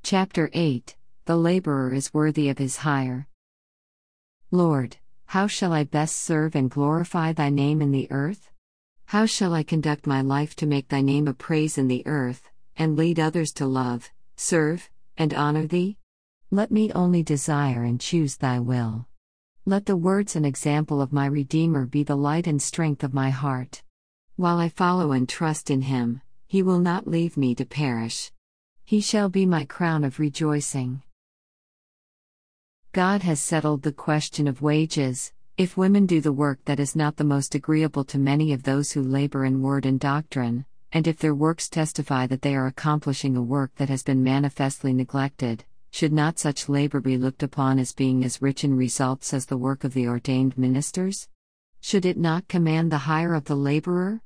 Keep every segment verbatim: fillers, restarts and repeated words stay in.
Chapter eight The Laborer is Worthy of His Hire. Lord, how shall I best serve and glorify Thy name in the earth? How shall I conduct my life to make Thy name a praise in the earth, and lead others to love, serve, and honor Thee? Let me only desire and choose Thy will. Let the words and example of my Redeemer be the light and strength of my heart. While I follow and trust in Him, He will not leave me to perish. He shall be my crown of rejoicing. God has settled the question of wages. If women do the work that is not the most agreeable to many of those who labor in word and doctrine, and if their works testify that they are accomplishing a work that has been manifestly neglected, should not such labor be looked upon as being as rich in results as the work of the ordained ministers? Should it not command the hire of the laborer?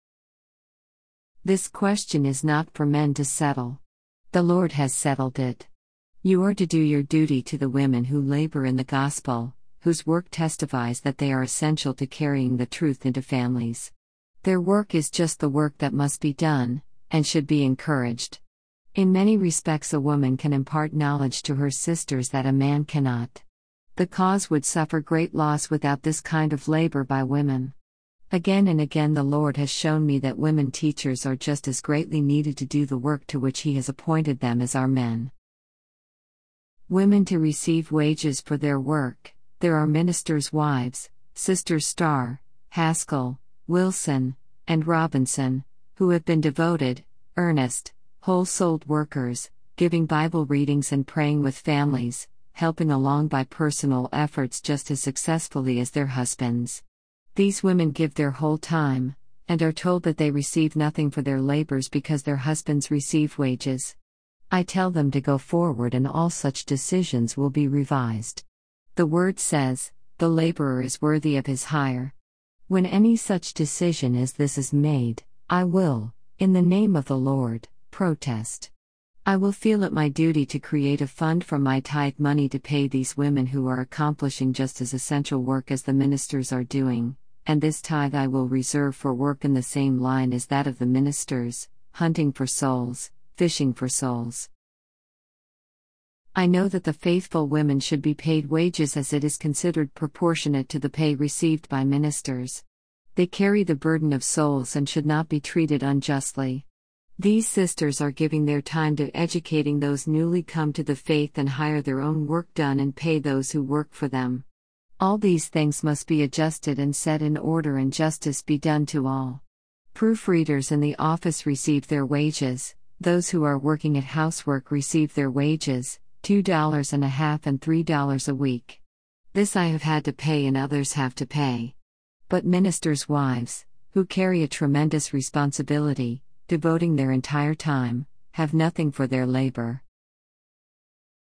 This question is not for men to settle. The Lord has settled it. You are to do your duty to the women who labor in the gospel, whose work testifies that they are essential to carrying the truth into families. Their work is just the work that must be done, and should be encouraged. In many respects, a woman can impart knowledge to her sisters that a man cannot. The cause would suffer great loss without this kind of labor by women. Again and again the Lord has shown me that women teachers are just as greatly needed to do the work to which He has appointed them as are men. Women to receive wages for their work. There are ministers' wives, Sisters Starr, Haskell, Wilson, and Robinson, who have been devoted, earnest, whole-souled workers, giving Bible readings and praying with families, helping along by personal efforts just as successfully as their husbands. These women give their whole time, and are told that they receive nothing for their labors because their husbands receive wages. I tell them to go forward and all such decisions will be revised. The Word says, the laborer is worthy of his hire. When any such decision as this is made, I will, in the name of the Lord, protest. I will feel it my duty to create a fund from my tithe money to pay these women who are accomplishing just as essential work as the ministers are doing, and this tithe I will reserve for work in the same line as that of the ministers, hunting for souls, fishing for souls. I know that the faithful women should be paid wages as it is considered proportionate to the pay received by ministers. They carry the burden of souls and should not be treated unjustly. These sisters are giving their time to educating those newly come to the faith and hire their own work done and pay those who work for them. All these things must be adjusted and set in order and justice be done to all. Proofreaders in the office receive their wages, those who are working at housework receive their wages, two dollars and a half and three dollars a week. This I have had to pay and others have to pay. But ministers' wives, who carry a tremendous responsibility, devoting their entire time, have nothing for their labor.